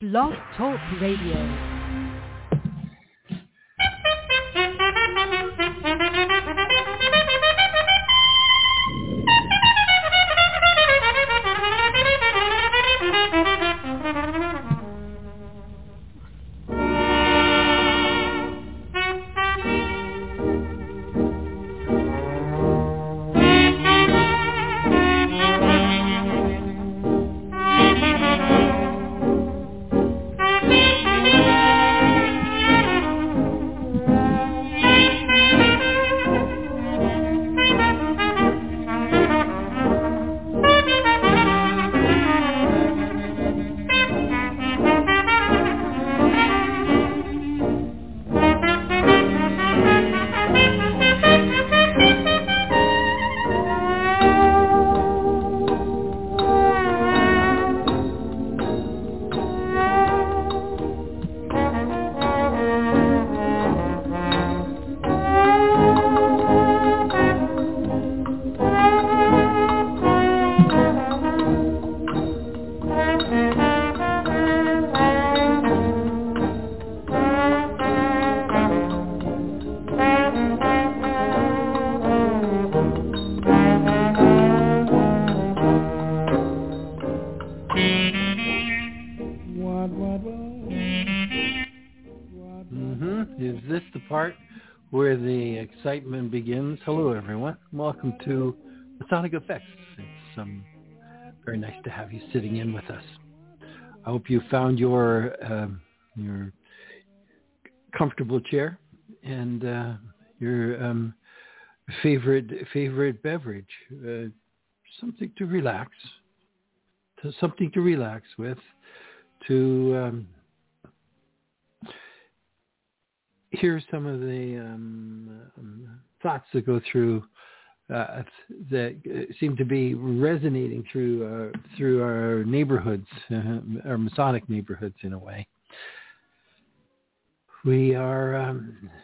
Blog Talk Radio. Excitement begins. Hello, everyone. Welcome to Masonic Effects. It's very nice to have you sitting in with us. I hope you found your comfortable chair and your favorite beverage, something to relax with, to hear some of the thoughts that go through that seem to be resonating through our neighborhoods, our Masonic neighborhoods in a way. We are,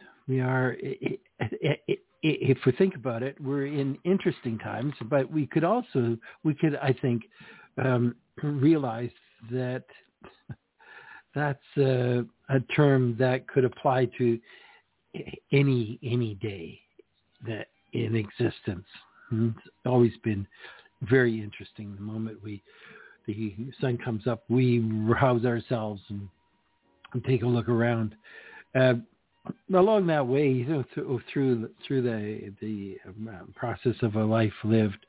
if we think about it, we're in interesting times, but we could, I think, realize that that's a term that could apply to any day that in existence. It's always been very interesting. The moment the sun comes up, we rouse ourselves and take a look around. Along that way, through the process of a life lived,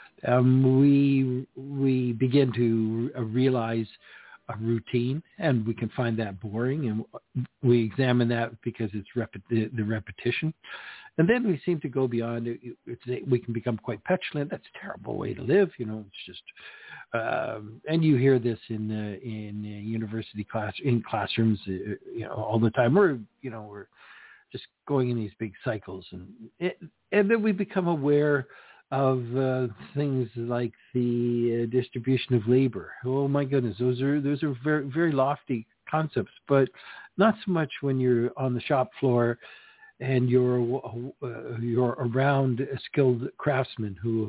we begin to realize a routine, and we can find that boring, and we examine that because it's the repetition. And then we seem to go beyond it. We can become quite petulant. That's a terrible way to live. It's just, and you hear this in university classrooms, all the time. We're just going in these big cycles, and then we become aware of things like the distribution of labor. Oh my goodness, those are very, very lofty concepts, but not so much when you're on the shop floor and you're around a skilled craftsmen who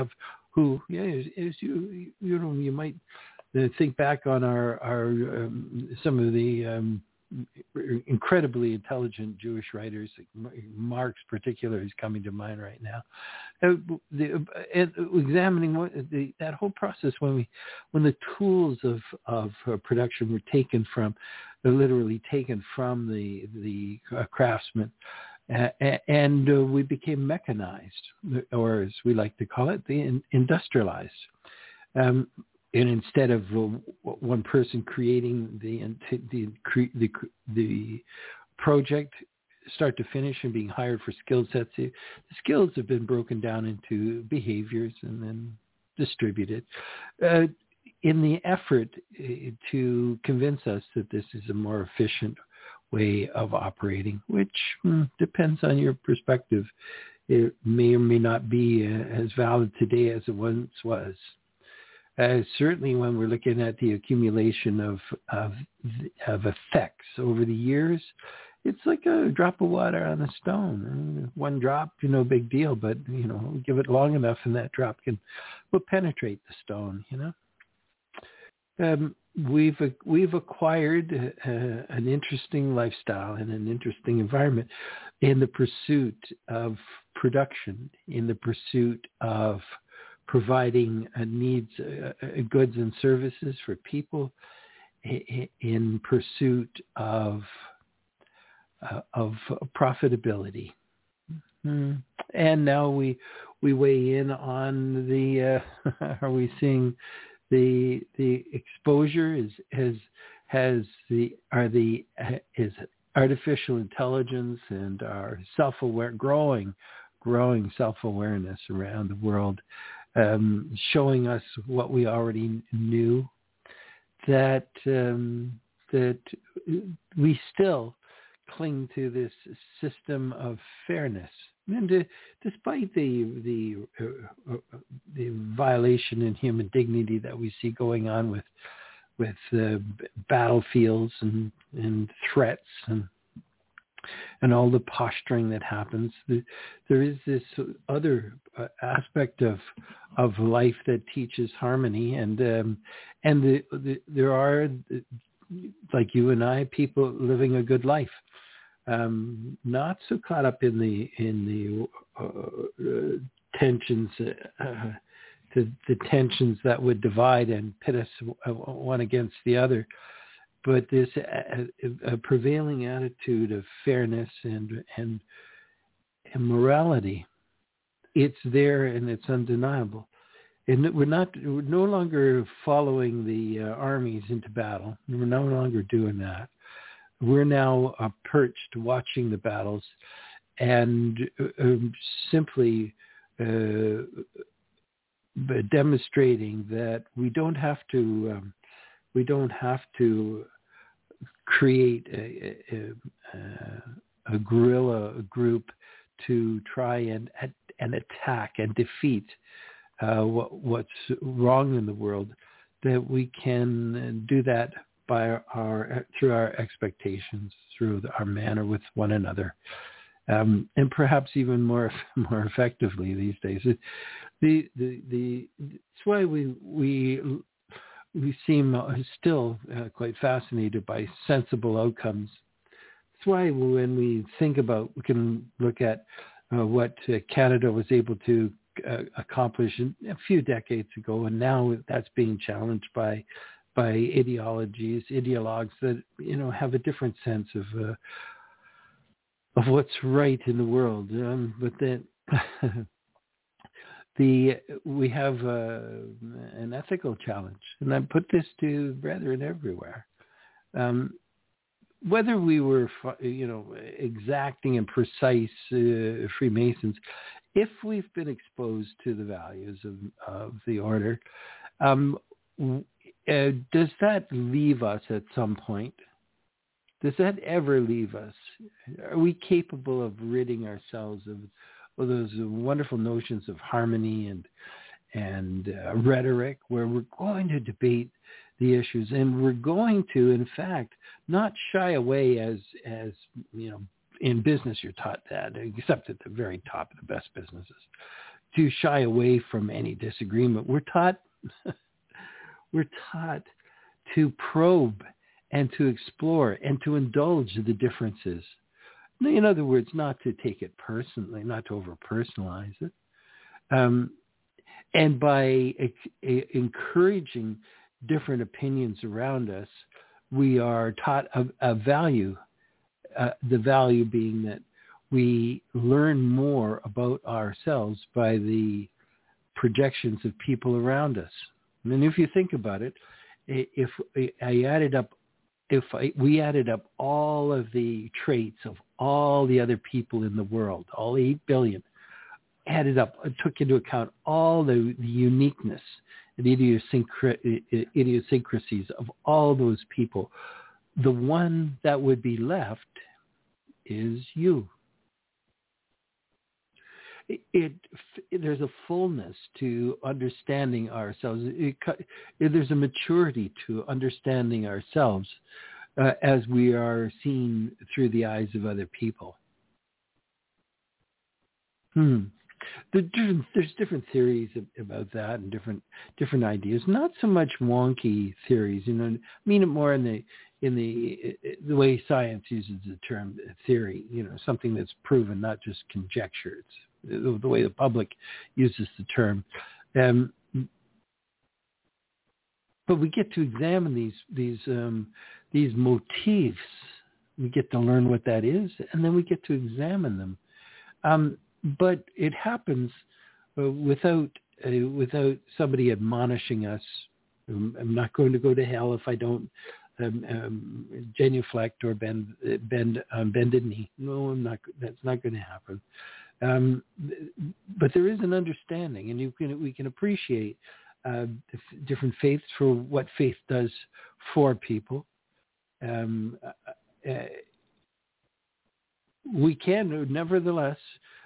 you might think back on our some of the incredibly intelligent Jewish writers, like Marx particular is coming to mind right now. Examining that whole process when the tools of production were literally taken from the craftsmen, and we became mechanized, or as we like to call it, the industrialized. And instead of one person creating the project start to finish and being hired for skill sets, the skills have been broken down into behaviors and then distributed in the effort to convince us that this is a more efficient way of operating, which depends on your perspective. It may or may not be as valid today as it once was. Certainly when we're looking at the accumulation of effects over the years, it's like a drop of water on a stone. One drop, no big deal, but, give it long enough and that drop will penetrate the stone, we've acquired an interesting lifestyle and an interesting environment in the pursuit of production, in the pursuit of providing needs, goods and services for people, in pursuit of profitability. And now we weigh in on the are we seeing the exposure is artificial intelligence and our growing self-awareness around the world showing us what we already knew, that we still cling to this system of fairness, and despite the violation in human dignity that we see going on with battlefields and threats and all the posturing that happens, there is this other aspect of life that teaches harmony, and there are, like you and I, people living a good life, not so caught up in the tensions, the tensions that would divide and pit us one against the other, but this a prevailing attitude of fairness and morality. It's there and it's undeniable. And we're no longer following the armies into battle. We're no longer doing that. We're now perched watching the battles and simply demonstrating that we don't have to create a guerrilla group to try and attack and defeat what's wrong in the world, that we can do that through our expectations, through our manner with one another, and perhaps even more effectively these days. That's why we seem still quite fascinated by sensible outcomes. That's why when we think about, we can look at what Canada was able to accomplish a few decades ago, and now that's being challenged by ideologues that have a different sense of what's right in the world. But then we have an ethical challenge, and I put this to brethren everywhere. Whether we were, exacting and precise Freemasons, if we've been exposed to the values of the order, does that leave us at some point? Does that ever leave us? Are we capable of ridding ourselves of those wonderful notions of harmony and rhetoric, where we're going to debate the issues, and we're going to, in fact, not shy away as in business you're taught that, except at the very top of the best businesses, to shy away from any disagreement. We're taught to probe and to explore and to indulge the differences. In other words, not to take it personally, not to over-personalize it. And by encouraging different opinions around us, we are taught a value, the value being that we learn more about ourselves by the projections of people around us. And if you think about it, if we added up all of the traits of all the other people in the world, all 8 billion, added up, took into account all the uniqueness and idiosyncrasies of all those people, the one that would be left is you. There's a fullness to understanding ourselves. There's a maturity to understanding ourselves as we are seen through the eyes of other people. There's different theories about that and different ideas. Not so much wonky theories, you know. I mean it more in the way science uses the term theory. You know, something that's proven, not just conjecture. It's the way the public uses the term. But we get to examine these motifs. We get to learn what that is, and then we get to examine them. But it happens without somebody admonishing us. I'm not going to go to hell if I don't genuflect or bend a knee. No, I'm not. That's not going to happen. But there is an understanding, and we can appreciate different faiths for what faith does for people. We can, nevertheless,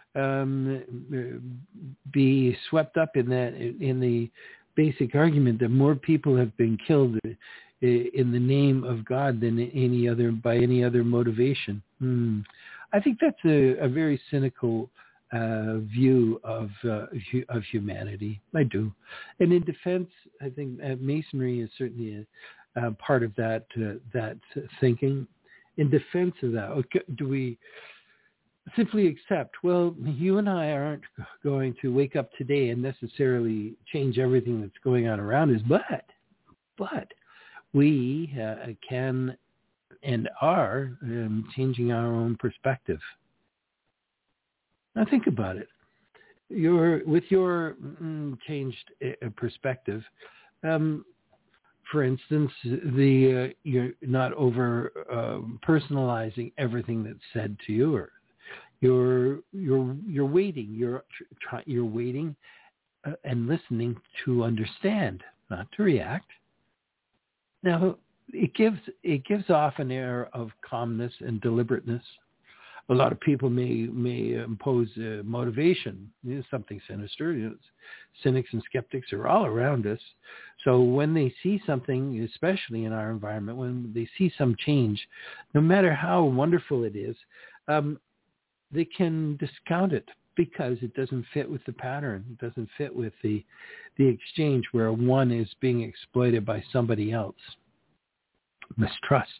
be swept up in the basic argument that more people have been killed in the name of God than by any other motivation. I think that's a very cynical view of humanity. I do, and in defense, I think Masonry is certainly a part of that thinking. In defense of that, okay, do we simply accept, well, you and I aren't going to wake up today and necessarily change everything that's going on around us, but we can and are changing our own perspective. Now think about it. With your changed perspective, for instance, you're not over personalizing everything that's said to you, or you're waiting. You're waiting and listening to understand, not to react. Now, it gives off an air of calmness and deliberateness. A lot of people may impose motivation, something sinister. Cynics and skeptics are all around us. So when they see something, especially in our environment, when they see some change, no matter how wonderful it is, they can discount it because it doesn't fit with the pattern. It doesn't fit with the exchange where one is being exploited by somebody else. Mistrust.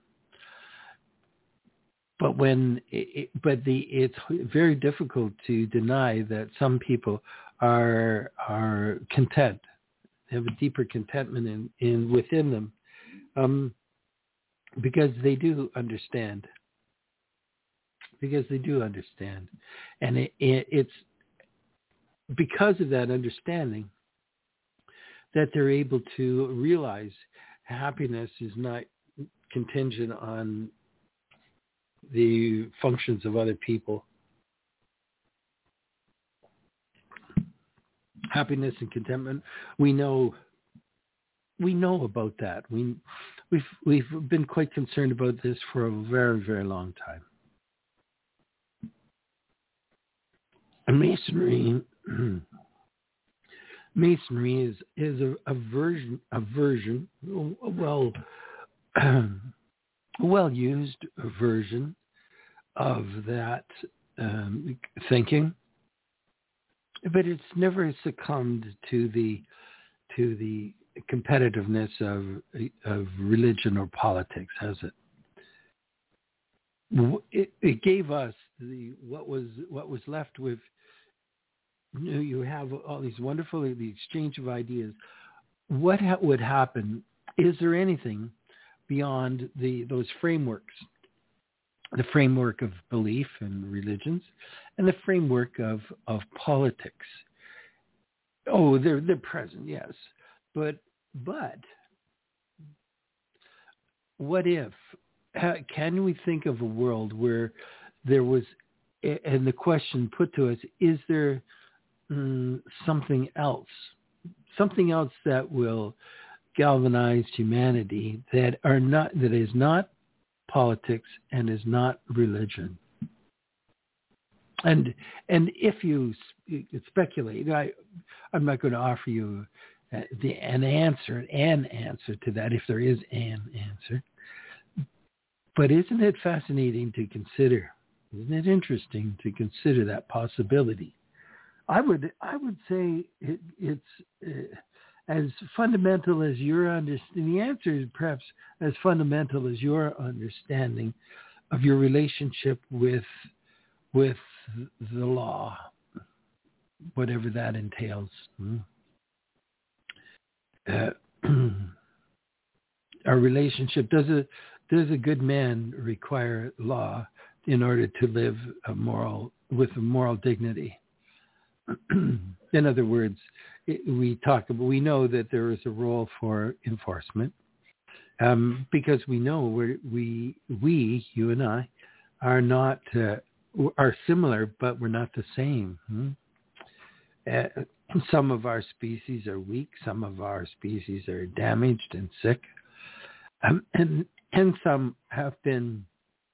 But it's very difficult to deny that some people are content, have a deeper contentment within them, because they do understand. And it's because of that understanding that they're able to realize happiness is not contingent on the functions of other people. Happiness and contentment, we know about that. We've been quite concerned about this for a very, very long time. And Masonry is a version, well-used version of that thinking, but it's never succumbed to the competitiveness of religion or politics, has it? It gave us what was left with. You have all these the exchange of ideas. What would happen? Is there anything beyond those frameworks, the framework of belief and religions, and the framework of politics? Oh, they're present, yes, but what if? Can we think of a world where there was, and the question put to us, is there something else that will galvanize humanity that is not politics and is not religion? And if you speculate, I'm not going to offer you an answer to that, if there is an answer. But isn't it fascinating to consider? Isn't it interesting to consider that possibility I would say it's as fundamental as your understanding. The answer is perhaps as fundamental as your understanding of your relationship with the law, whatever that entails. Our relationship, does a good man require law in order to live with a moral dignity? In other words, we know that there is a role for enforcement, because we know we you and I are not are similar, but we're not the same. Some of our species are weak. Some of our species are damaged and sick, and some have been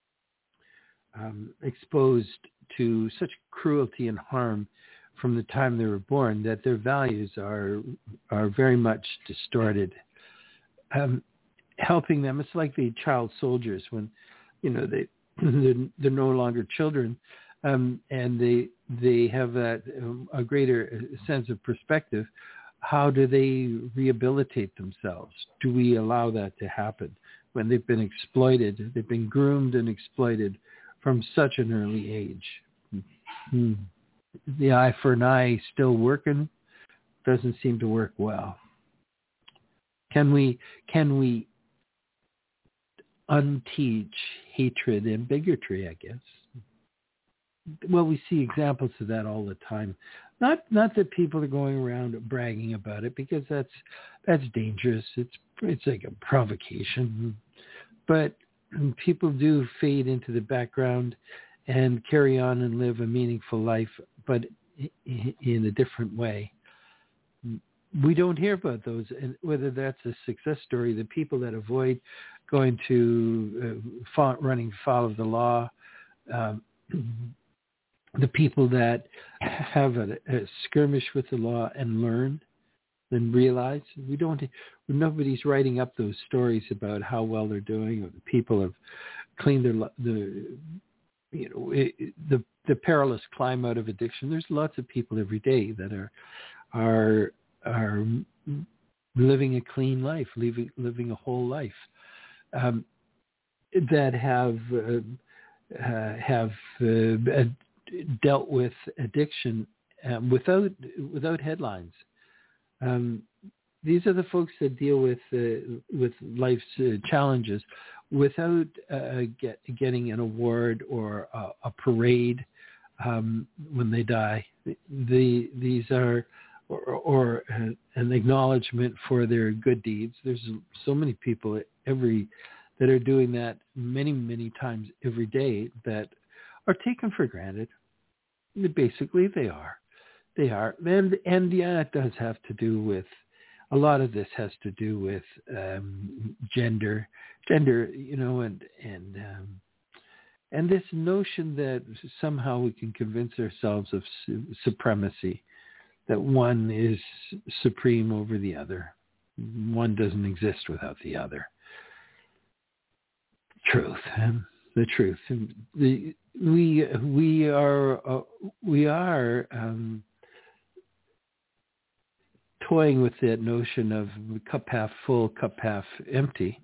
exposed to such cruelty and harm from the time they were born that their values are very much distorted. Helping them, it's like the child soldiers when, they're no longer children, and they have a greater sense of perspective. How do they rehabilitate themselves? Do we allow that to happen when they've been exploited? They've been groomed and exploited from such an early age. The eye for an eye still working doesn't seem to work well. Can we unteach hatred and bigotry, I guess? Well, we see examples of that all the time. Not that people are going around bragging about it, because that's dangerous. It's like a provocation. But people do fade into the background and carry on and live a meaningful life, but in a different way. We don't hear about those, and whether that's a success story, the people that avoid going to running foul of the law, the people that have a skirmish with the law and learn, then realize nobody's writing up those stories about how well they're doing, or the people have cleaned the perilous climb out of addiction. There's lots of people every day that are living a clean life, living a whole life, that have dealt with addiction without headlines. These are the folks that deal with life's challenges without getting an award or a parade when they die. These are or an acknowledgement for their good deeds. There's so many people that are doing that many, many times every day that are taken for granted. Basically, they are. And yeah, it does have to do with, a lot of this has to do with gender, and this notion that somehow we can convince ourselves of supremacy, that one is supreme over the other. One doesn't exist without the other. The truth. We are toying with that notion of cup half full, cup half empty.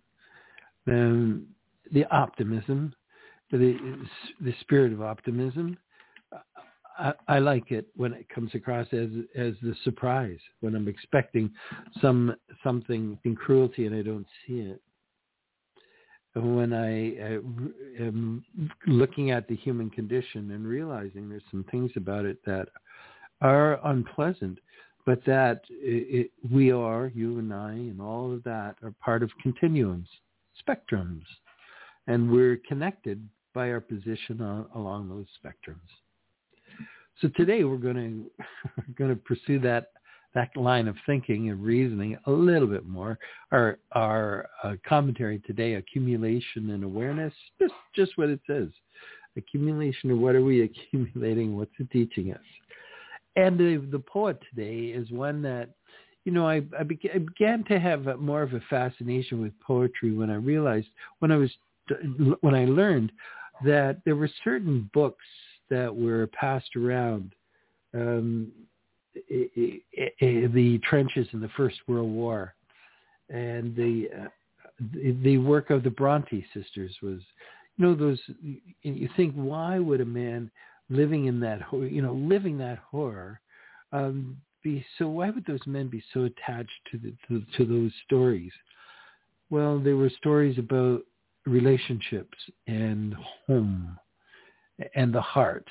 The optimism, the spirit of optimism. I like it when it comes across as the surprise, when I'm expecting something in cruelty and I don't see it. When I am looking at the human condition and realizing there's some things about it that are unpleasant, but that we are, you and I, and all of that are part of continuums, spectrums, and we're connected by our position along those spectrums. So today we're going to pursue that line of thinking and reasoning a little bit more. Our commentary today, accumulation and awareness, just what it says. Accumulation, or what are we accumulating? What's it teaching us? And the poet today is one that, I began to have more of a fascination with poetry when I realized, when I learned that there were certain books that were passed around the trenches in the First World War, and the work of the Bronte sisters was, those. You think, why would a man living in that, living that horror, be so? Why would those men be so attached to those stories? Well, they were stories about relationships and home and the heart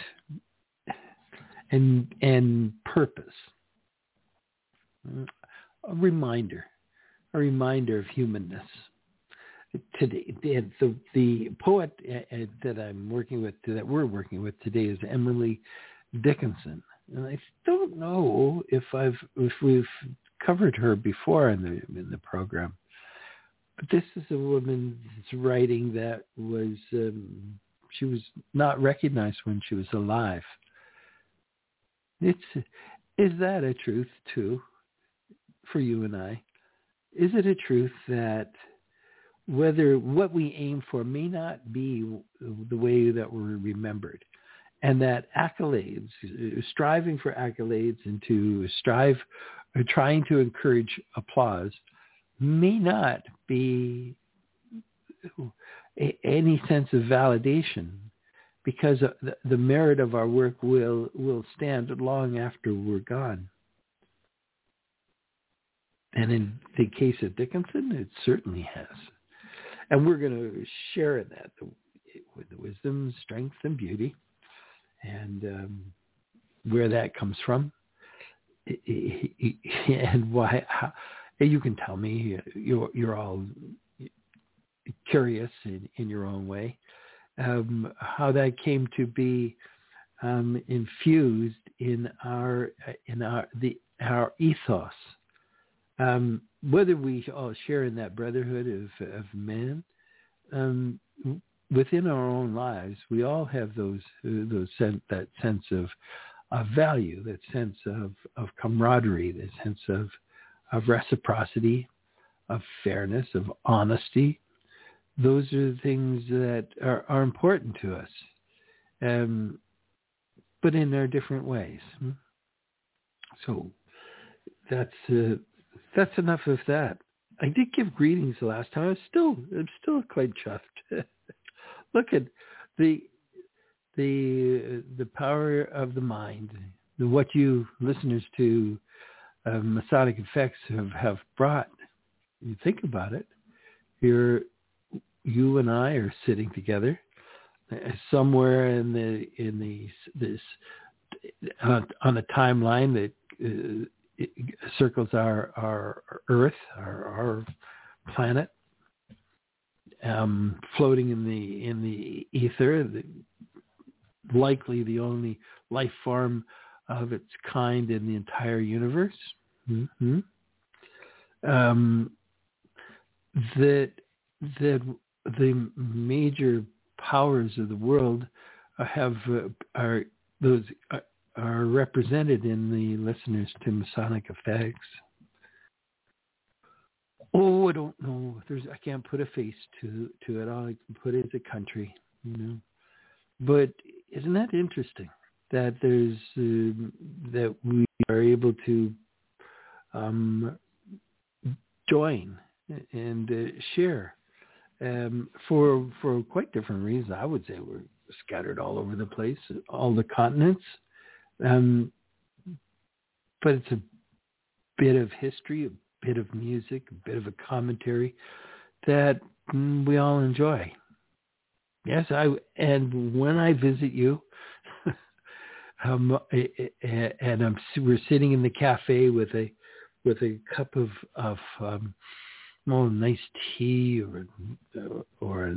and purpose. A reminder of humanness. Today, the poet that we're working with today is Emily Dickinson, and I don't know if we've covered her before in the program. But this is a woman's writing that was she was not recognized when she was alive. Is that a truth too for you and I? Is it a truth that whether what we aim for may not be the way that we're remembered, and that accolades, striving for accolades and trying to encourage applause may not be any sense of validation, because the merit of our work will stand long after we're gone. And in the case of Dickinson, it certainly has. And we're going to share in that with the wisdom, strength, and beauty, and where that comes from, and why. You can tell me. You're all curious in your own way, how that came to be infused in our ethos. Whether we all share in that brotherhood of man, within our own lives, we all have that sense of value, that sense of camaraderie, that sense of reciprocity, of fairness, of honesty. Those are the things that are important to us, but in their different ways. So that's enough of that. I did give greetings the last time. I'm still quite chuffed. Look at the power of the mind. What you listeners to Masonic Effects have brought. You think about it. You and I are sitting together somewhere on a timeline that circles our Earth, our planet, floating in the ether, likely the only life form of its kind in the entire universe. Mm-hmm. That the major powers of the world are represented in the listeners to Masonic Effects. Oh, I don't know. I can't put a face to it. All I can put is a country, But isn't that interesting that that we are able to join and share for quite different reasons. I would say we're scattered all over the place, all the continents, but it's a bit of history, a bit of music, a bit of a commentary that we all enjoy. Yes, and when I visit you, and we're sitting in the cafe with a cup of nice tea or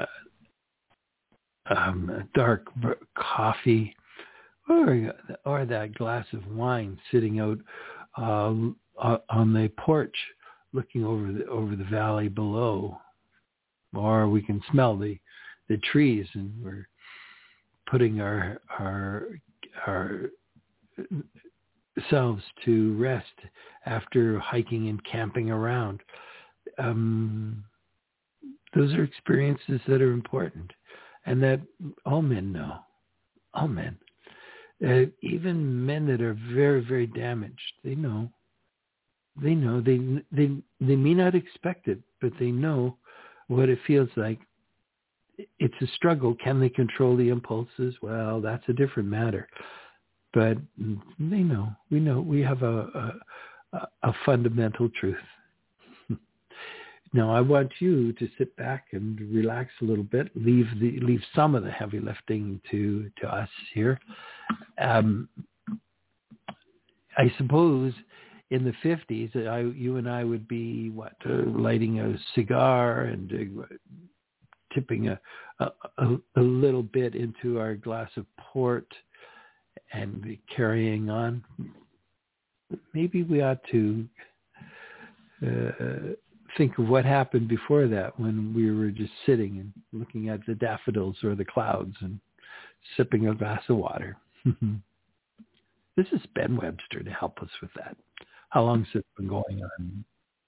a dark coffee, or that glass of wine sitting out on the porch, looking over the valley below, or we can smell the trees, and we're putting ourselves to rest after hiking and camping around. Those are experiences that are important, and that all men know. All men. Even men that are very, very damaged, they know. They know. They may not expect it, but they know what it feels like. It's a struggle. Can they control the impulses? Well, that's a different matter. But they know. We know. We have a fundamental truth. Now, I want you to sit back and relax a little bit. Leave some of the heavy lifting to us here. I suppose in the 50s, you and I would be lighting a cigar and tipping a little bit into our glass of port and carrying on. Maybe we ought to think of what happened before that, when we were just sitting and looking at the daffodils or the clouds and sipping a glass of water. This is Ben Webster to help us with that. How long has it been going on?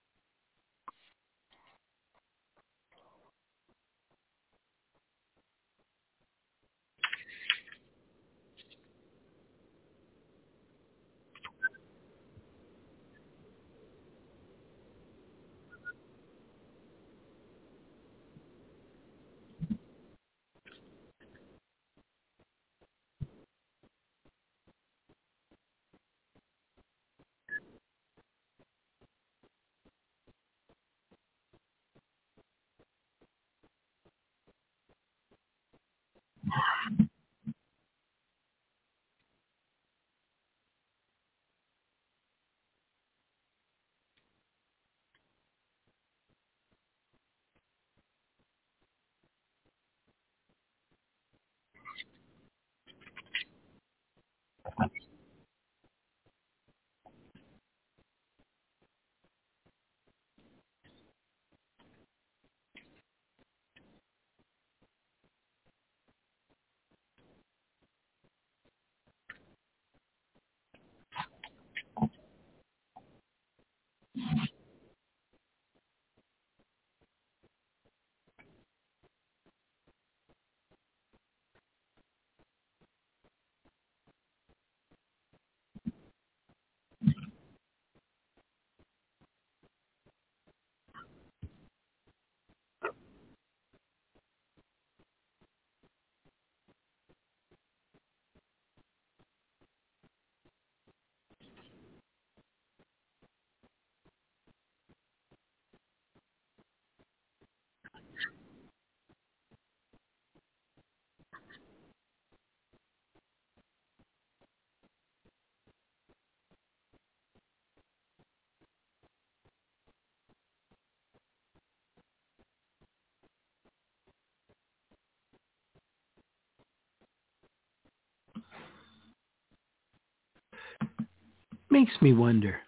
Makes me wonder,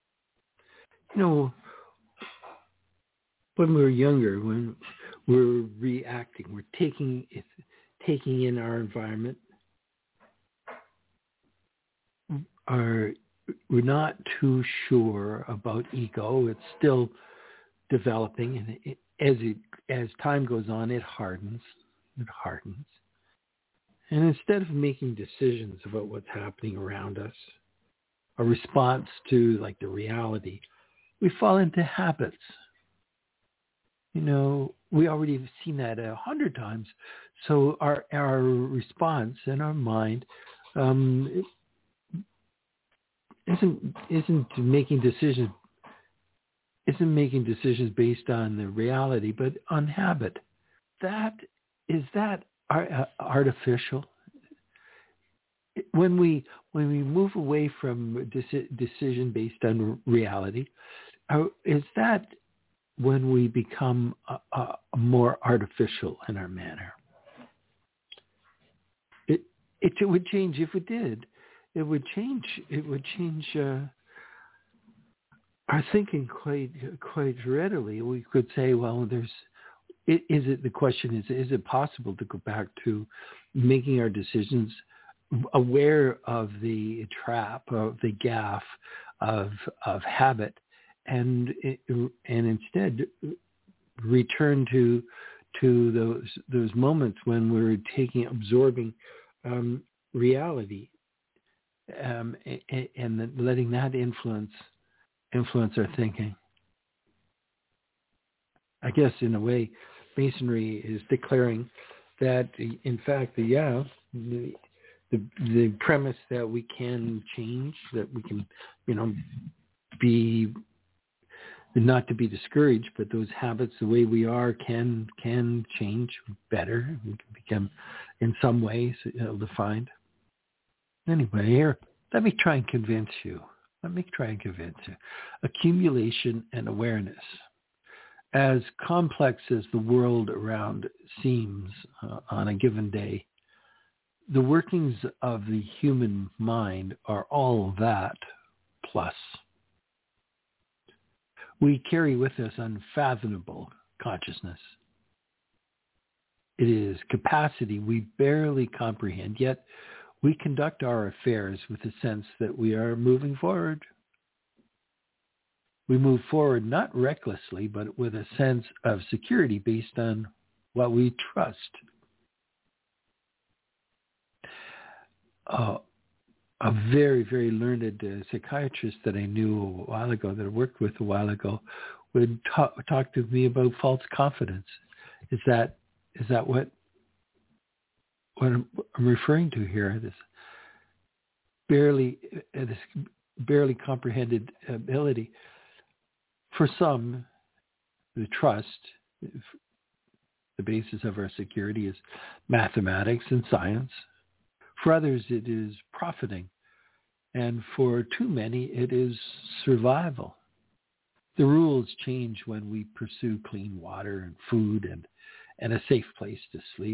when we were younger, when we're reacting, we're taking in our environment, we're not too sure about ego. It's still developing, and as time goes on, it hardens. And instead of making decisions about what's happening around us, a response to the reality, we fall into habits. We already have seen that 100 times. So our response in our mind isn't making decisions based on the reality, but on habit. Is that artificial? When we move away from decision based on reality, is that when we become more artificial in our manner? It would change if it did. It would change our thinking quite readily. We could say, well, the question is it possible to go back to making our decisions aware of the trap, of the gaffe of habit, and instead return to those moments when we're absorbing reality, and then letting that influence our thinking. I guess in a way, Masonry is declaring that, in fact, the premise that we can change, that we can, be not to be discouraged, but those habits, the way we are, can change better. We can become, in some ways, defined. Anyway, here, let me try and convince you. Accumulation and awareness. As complex as the world around seems on a given day, the workings of the human mind are all that plus. We carry with us unfathomable consciousness. It is capacity we barely comprehend, yet we conduct our affairs with a sense that we are moving forward. We move forward not recklessly, but with a sense of security based on what we trust. A very, very learned psychiatrist that I knew a while ago, that I worked with a while ago, would talk to me about false confidence. Is that what I'm referring to here? This barely comprehended ability. For some, the trust, the basis of our security, is mathematics and science. For others, it is profiting. And for too many, it is survival. The rules change when we pursue clean water and food and a safe place to sleep.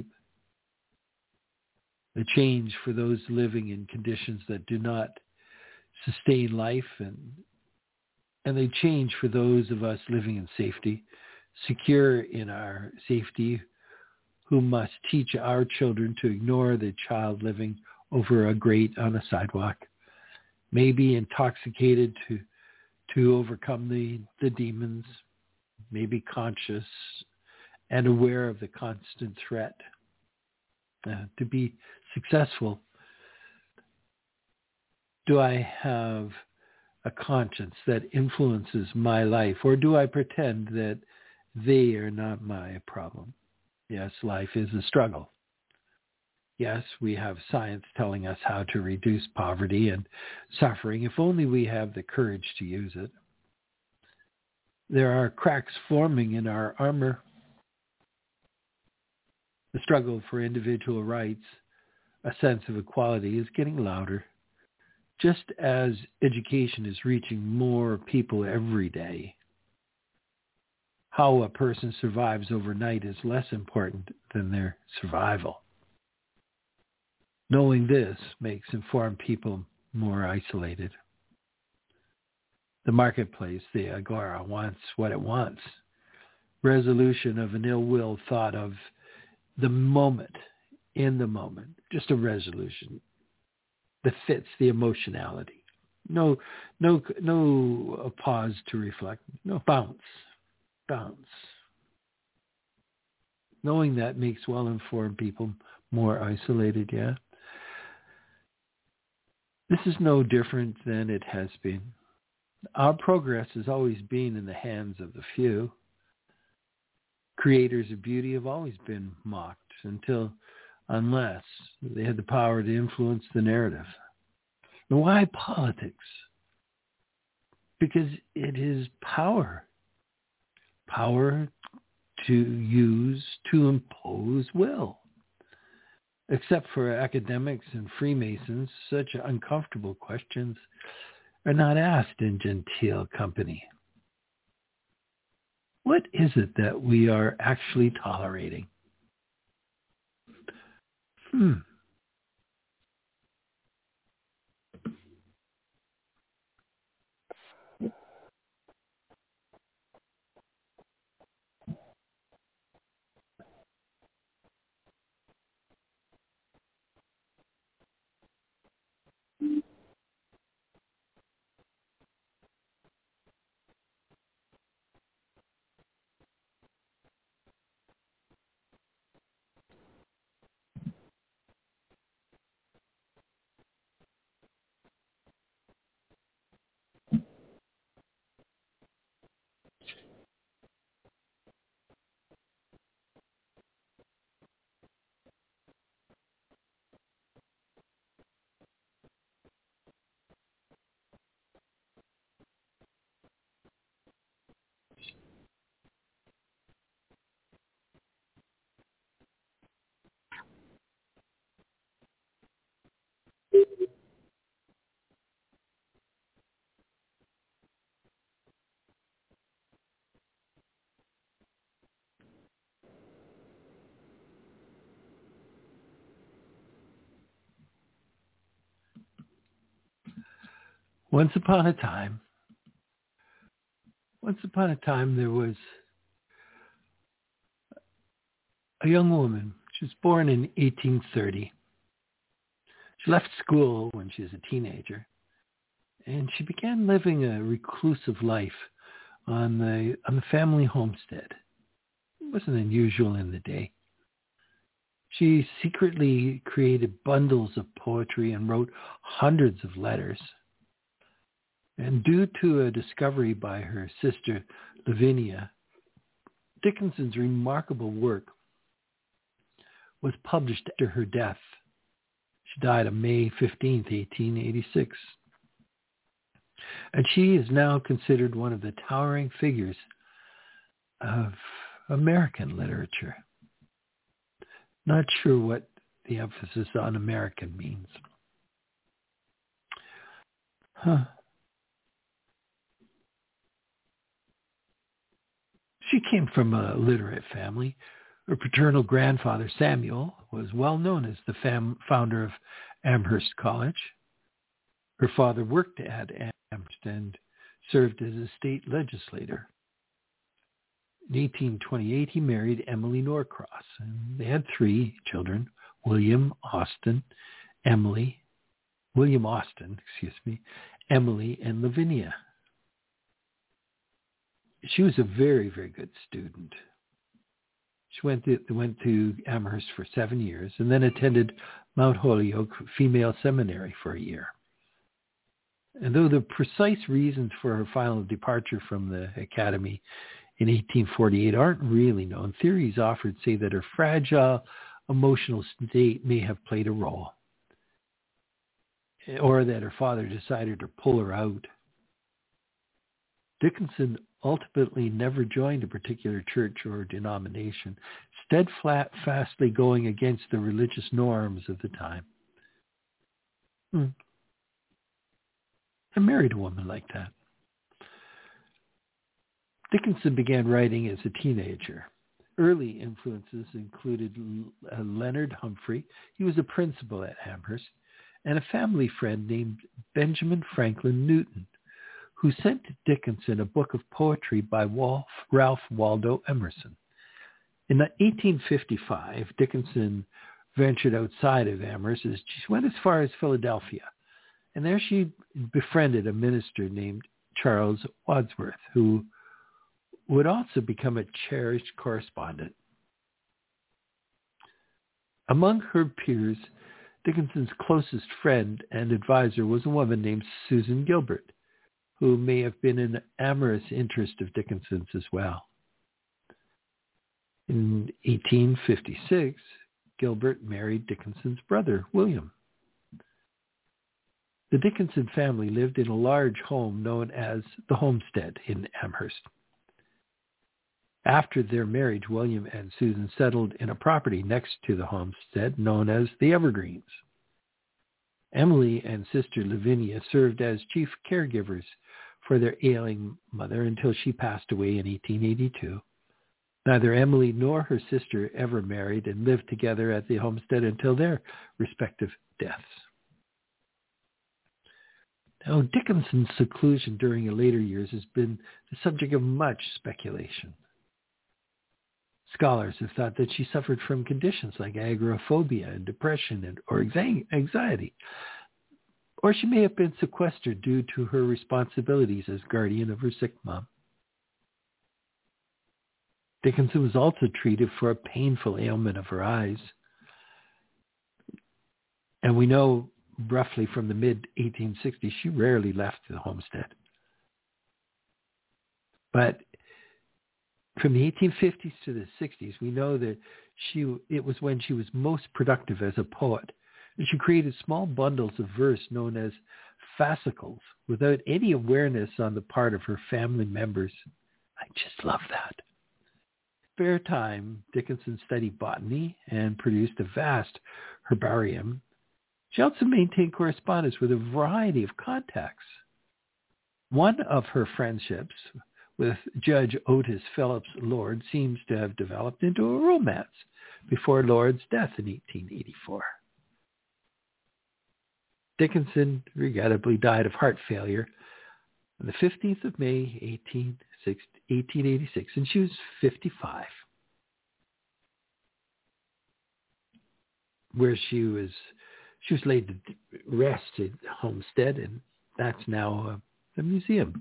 They change for those living in conditions that do not sustain life, and they change for those of us living in safety, secure in our safety, who must teach our children to ignore the child living over a grate on a sidewalk, maybe intoxicated to overcome the demons, maybe conscious and aware of the constant threat. To be successful, do I have a conscience that influences my life, or do I pretend that they are not my problem? Yes, life is a struggle. Yes, we have science telling us how to reduce poverty and suffering, if only we have the courage to use it. There are cracks forming in our armor. The struggle for individual rights, a sense of equality, is getting louder. Just as education is reaching more people every day, how a person survives overnight is less important than their survival. Knowing this makes informed people more isolated. The marketplace, the agora, wants what it wants. Resolution of an ill-will thought of the moment, in the moment, just a resolution that fits the emotionality. No pause to reflect. No bounce. Knowing that makes well-informed people more isolated, yeah? This is no different than it has been. Our progress has always been in the hands of the few. Creators of beauty have always been mocked unless they had the power to influence the narrative. And why politics? Because it is power. Power to use to impose will. Except for academics and Freemasons, such uncomfortable questions are not asked in genteel company. What is it that we are actually tolerating? Once upon a time, there was a young woman. She was born in 1830. She left school when she was a teenager, and she began living a reclusive life on the family homestead. It wasn't unusual in the day. She secretly created bundles of poetry and wrote hundreds of letters. And due to a discovery by her sister Lavinia, Dickinson's remarkable work was published after her death. She died on May 15th, 1886. And she is now considered one of the towering figures of American literature. Not sure what the emphasis on American means. She came from a literate family. Her paternal grandfather, Samuel, was well known as the founder of Amherst College. Her father worked at Amherst and served as a state legislator. In 1828, he married Emily Norcross, and they had 3 children, William Austin, Emily, and Lavinia. She was a very, very good student. She went to Amherst for 7 years and then attended Mount Holyoke Female Seminary for a year. And though the precise reasons for her final departure from the academy in 1848 aren't really known, theories offered say that her fragile emotional state may have played a role, or that her father decided to pull her out. Dickinson ultimately never joined a particular church or denomination, steadfastly going against the religious norms of the time. I married a woman like that. Dickinson began writing as a teenager. Early influences included Leonard Humphrey. He was a principal at Amherst, and a family friend named Benjamin Franklin Newton, who sent Dickinson a book of poetry by Ralph Waldo Emerson. In 1855, Dickinson ventured outside of Amherst. She went as far as Philadelphia, and there she befriended a minister named Charles Wadsworth, who would also become a cherished correspondent. Among her peers, Dickinson's closest friend and advisor was a woman named Susan Gilbert, who may have been an amorous interest of Dickinson's as well. In 1856, Gilbert married Dickinson's brother, William. The Dickinson family lived in a large home known as the Homestead in Amherst. After their marriage, William and Susan settled in a property next to the homestead known as the Evergreens. Emily and sister Lavinia served as chief caregivers for their ailing mother until she passed away in 1882. Neither Emily nor her sister ever married and lived together at the homestead until their respective deaths. Now, Dickinson's seclusion during her later years has been the subject of much speculation. Scholars have thought that she suffered from conditions like agoraphobia and depression or anxiety, or she may have been sequestered due to her responsibilities as guardian of her sick mom. Dickinson was also treated for a painful ailment of her eyes. And we know roughly from the mid-1860s, she rarely left the homestead. But from the 1850s to the 60s, we know that it was when she was most productive as a poet. And she created small bundles of verse known as fascicles without any awareness on the part of her family members. I just love that. Spare time, Dickinson studied botany and produced a vast herbarium. She also maintained correspondence with a variety of contacts. One of her friendships with Judge Otis Phillips Lord seems to have developed into a romance before Lord's death in 1884. Dickinson regrettably died of heart failure on the 15th of May, 1886, and she was 55, where she was laid to rest at Homestead, and that's now a museum.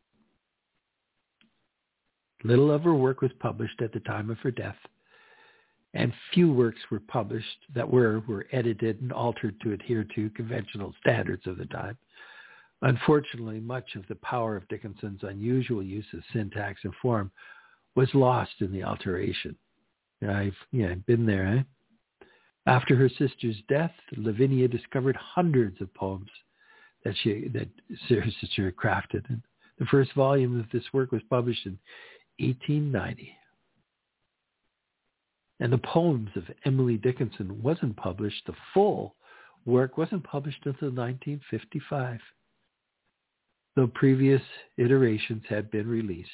Little of her work was published at the time of her death, and few works were published that were edited and altered to adhere to conventional standards of the time. Unfortunately, much of the power of Dickinson's unusual use of syntax and form was lost in the alteration. I've been there, eh? After her sister's death, Lavinia discovered hundreds of poems that her sister had crafted. And the first volume of this work was published in 1890. And the poems of Emily Dickinson wasn't published. The full work wasn't published until 1955, though previous iterations had been released.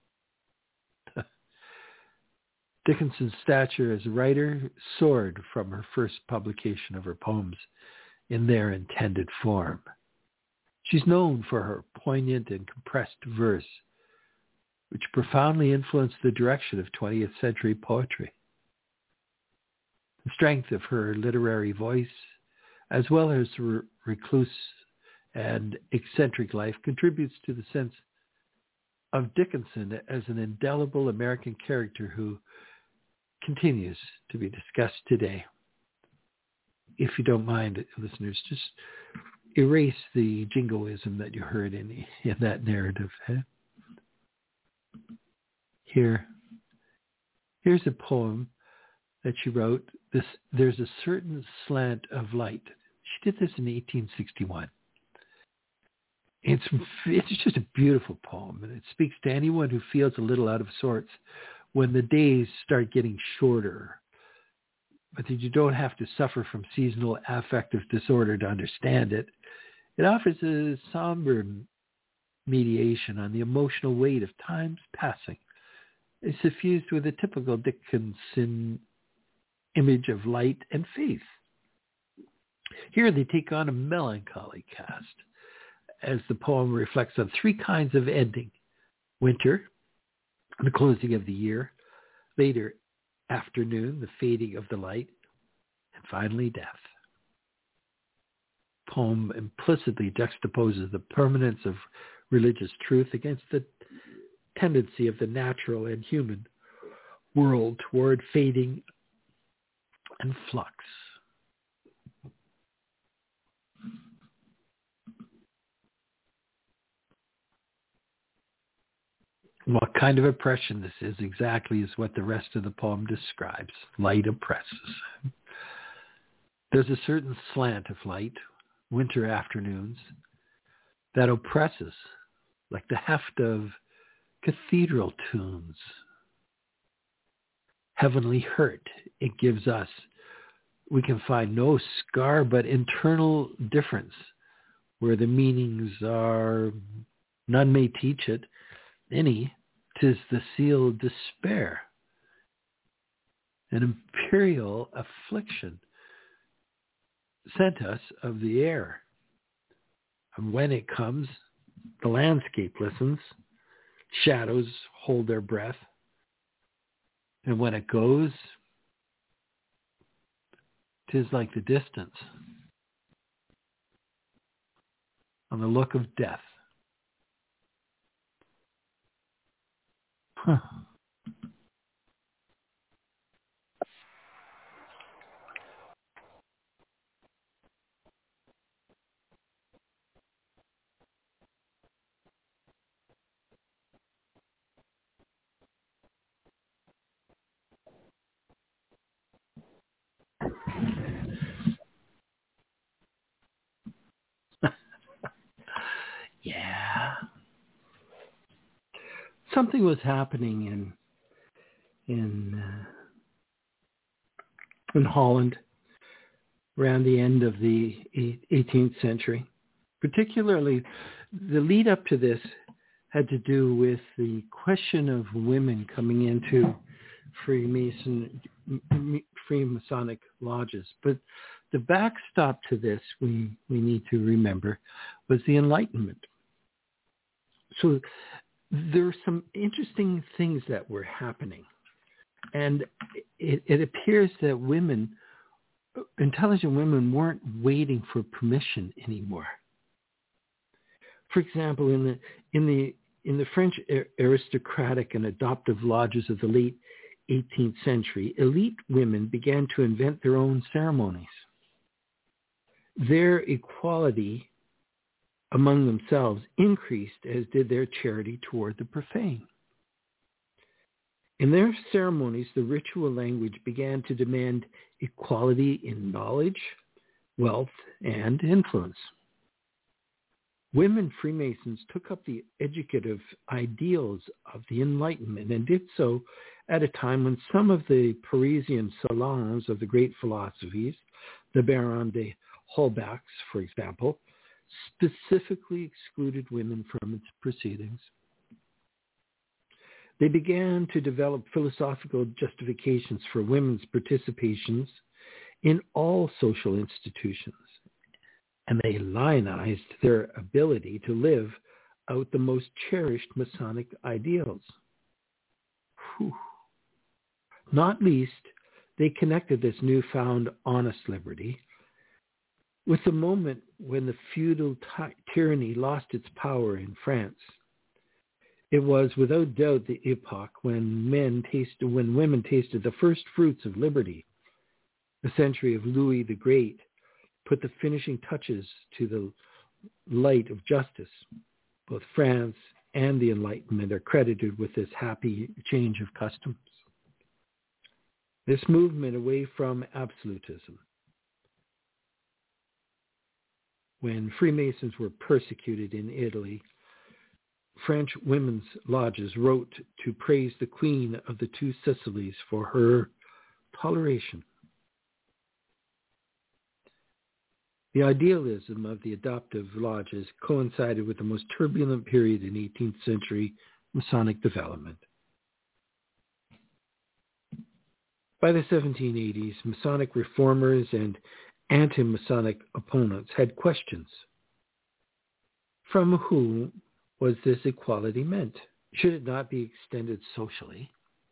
Dickinson's stature as a writer soared from her first publication of her poems in their intended form. She's known for her poignant and compressed verse, which profoundly influenced the direction of 20th century poetry. The strength of her literary voice, as well as her recluse and eccentric life, contributes to the sense of Dickinson as an indelible American character who continues to be discussed today. If you don't mind, listeners, just erase the jingoism that you heard in that narrative. Eh? Here's a poem that she wrote. There's a certain slant of light. She did this in 1861. It's just a beautiful poem, and it speaks to anyone who feels a little out of sorts when the days start getting shorter, but that you don't have to suffer from seasonal affective disorder to understand it. It offers a somber mediation on the emotional weight of time's passing. It's suffused with a typical Dickinson image of light and faith. Here they take on a melancholy cast, as the poem reflects on three kinds of ending: winter, the closing of the year; later, afternoon, the fading of the light; and finally, death. The poem implicitly juxtaposes the permanence of religious truth against the tendency of the natural and human world toward fading and flux. What kind of oppression this is exactly is what the rest of the poem describes. Light oppresses. There's a certain slant of light, winter afternoons, that oppresses like the heft of cathedral tunes. Heavenly hurt it gives us. We can find no scar but internal difference, where the meanings are, none may teach it, any, 'tis the sealed despair. An imperial affliction sent us of the air. And when it comes, the landscape listens, shadows hold their breath. And when it goes, 'tis like the distance on the look of death. Huh. Yeah. Something was happening in Holland around the end of the 18th century. Particularly, the lead up to this had to do with the question of women coming into Freemasonic lodges. But the backstop to this, we need to remember, was the Enlightenment. So there are some interesting things that were happening. And it appears that women, intelligent women, weren't waiting for permission anymore. For example, in the French aristocratic and adoptive lodges of the late 18th century, elite women began to invent their own ceremonies. Their equality among themselves increased, as did their charity toward the profane. In their ceremonies, the ritual language began to demand equality in knowledge, wealth, and influence. Women Freemasons took up the educative ideals of the Enlightenment and did so at a time when some of the Parisian salons of the great philosophies, the Baron de Holbach's, for example, specifically excluded women from its proceedings. They began to develop philosophical justifications for women's participations in all social institutions, and they lionized their ability to live out the most cherished Masonic ideals. Whew. Not least, they connected this newfound honest liberty with the moment when the feudal tyranny lost its power in France. It was without doubt the epoch when women tasted the first fruits of liberty. The century of Louis the Great put the finishing touches to the light of justice. Both France and the Enlightenment are credited with this happy change of customs. This movement away from absolutism, when Freemasons were persecuted in Italy, French women's lodges wrote to praise the Queen of the Two Sicilies for her toleration. The idealism of the adoptive lodges coincided with the most turbulent period in 18th century Masonic development. By the 1780s, Masonic reformers and anti-Masonic opponents had questions. From whom was this equality meant? Should it not be extended socially?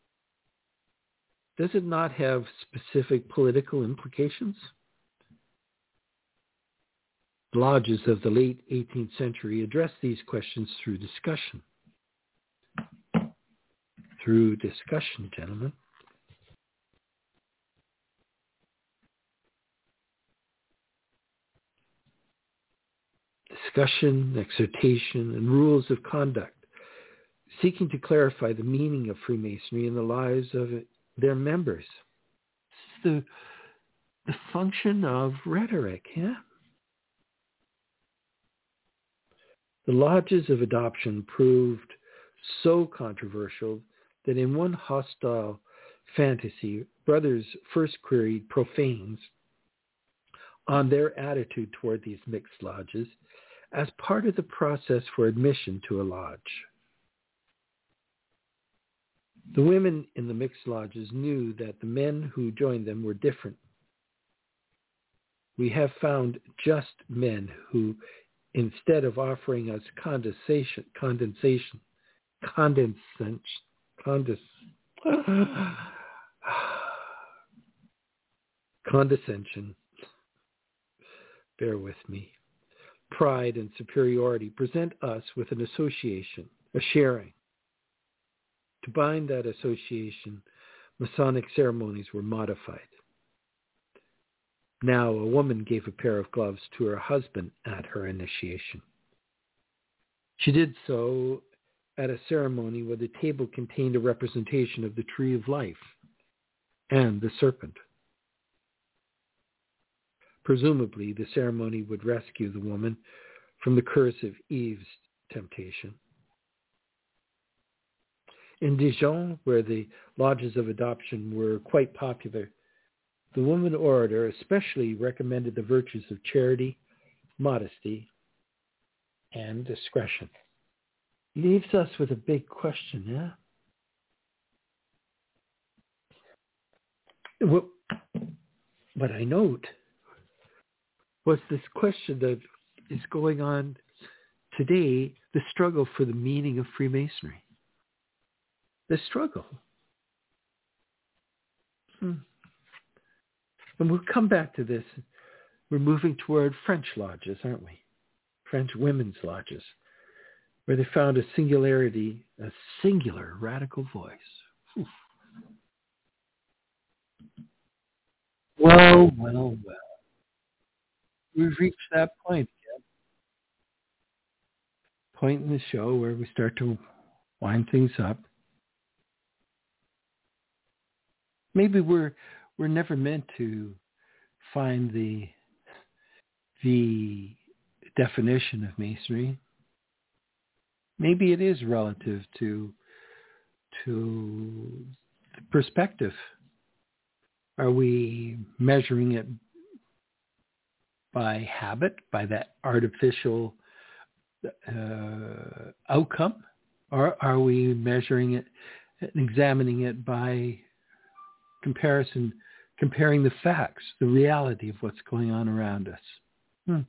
Does it not have specific political implications? Lodges of the late 18th century addressed these questions through discussion. Through discussion, gentlemen. Discussion, exhortation, and rules of conduct, seeking to clarify the meaning of Freemasonry in the lives of their members. It's the function of rhetoric, yeah? The lodges of adoption proved so controversial that in one hostile fantasy, brothers first queried profanes on their attitude toward these mixed lodges as part of the process for admission to a lodge. The women in the mixed lodges knew that the men who joined them were different. We have found just men who, instead of offering us condescension, bear with me, pride and superiority, present us with an association, a sharing. To bind that association, Masonic ceremonies were modified. Now a woman gave a pair of gloves to her husband at her initiation. She did so at a ceremony where the table contained a representation of the tree of life and the serpent. Presumably, the ceremony would rescue the woman from the curse of Eve's temptation. In Dijon, where the lodges of adoption were quite popular, the woman orator especially recommended the virtues of charity, modesty, and discretion. Leaves us with a big question, yeah? what I note was this question that is going on today, the struggle for the meaning of Freemasonry. The struggle. And we'll come back to this. We're moving toward French lodges, aren't we? French women's lodges, where they found a singularity, a singular radical voice. Whew. Well. We've reached that point again. Point in the show where we start to wind things up. Maybe we're never meant to find the definition of Masonry. Maybe it is relative to perspective. Are we measuring it by habit, by that artificial outcome? Or are we measuring it and examining it by comparison, comparing the facts, the reality of what's going on around us?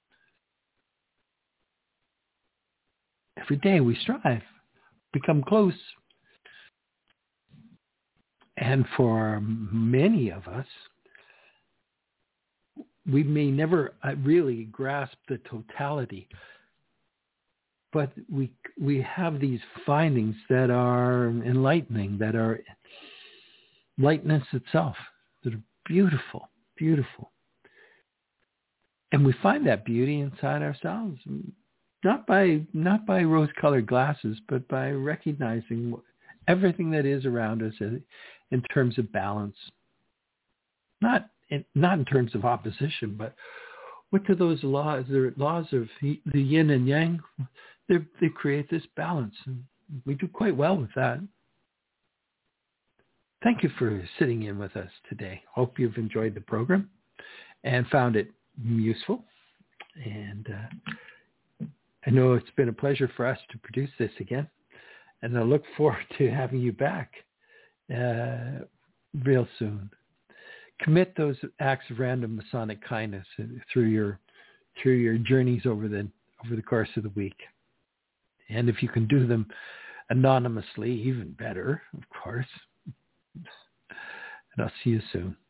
Every day we strive, become close. And for many of us, we may never really grasp the totality, but we have these findings that are enlightening, that are lightness itself, that are beautiful, beautiful. And we find that beauty inside ourselves, not by rose-colored glasses, but by recognizing everything that is around us in terms of balance. Not in terms of opposition, but what do those laws? They're laws of the yin and yang. They create this balance, and we do quite well with that. Thank you for sitting in with us today. Hope you've enjoyed the program and found it useful. And I know it's been a pleasure for us to produce this again, and I look forward to having you back real soon. Commit those acts of random Masonic kindness through your journeys over the course of the week. And if you can do them anonymously, even better, of course. And I'll see you soon.